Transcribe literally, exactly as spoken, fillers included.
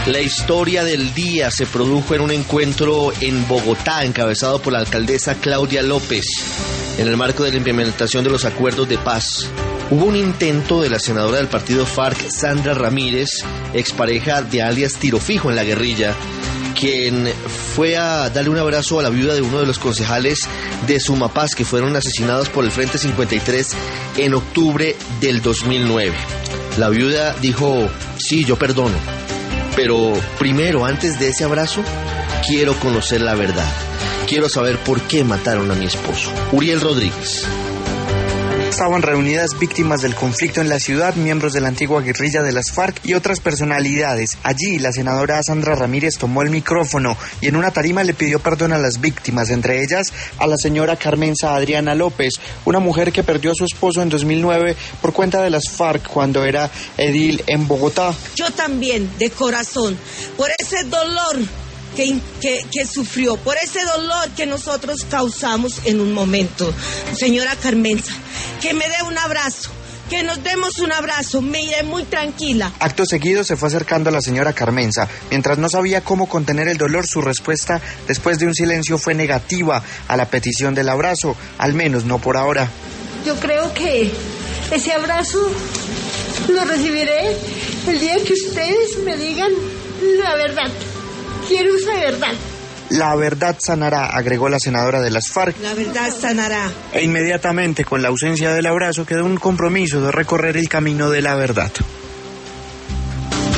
La historia del día se produjo en un encuentro en Bogotá, encabezado por la alcaldesa Claudia López, en el marco de la implementación de los acuerdos de paz. Hubo un intento de la senadora del partido FARC, Sandra Ramírez, expareja de alias Tiro Fijo en la guerrilla, quien fue a darle un abrazo a la viuda de uno de los concejales de Sumapaz que fueron asesinados por el Frente cincuenta y tres en octubre del dos mil nueve. La viuda dijo, sí, yo perdono, pero primero, antes de ese abrazo, quiero conocer la verdad. Quiero saber por qué mataron a mi esposo. Uriel Rodríguez. Estaban reunidas víctimas del conflicto en la ciudad, miembros de la antigua guerrilla de las FARC y otras personalidades. Allí, la senadora Sandra Ramírez tomó el micrófono y en una tarima le pidió perdón a las víctimas, entre ellas a la señora Carmenza Adriana López, una mujer que perdió a su esposo en dos mil nueve por cuenta de las FARC cuando era edil en Bogotá. Yo también, de corazón, por ese dolor Que, que, que sufrió, por ese dolor que nosotros causamos en un momento. Señora Carmenza, que me dé un abrazo, que nos demos un abrazo, me iré muy tranquila. Acto seguido se fue acercando a la señora Carmenza. Mientras no sabía cómo contener el dolor, su respuesta, después de un silencio, fue negativa a la petición del abrazo, al menos no por ahora. Yo creo que ese abrazo lo recibiré el día que ustedes me digan la verdad. Quiero esa verdad. La verdad sanará, agregó la senadora de las FARC. La verdad sanará. E inmediatamente, con la ausencia del abrazo, quedó un compromiso de recorrer el camino de la verdad.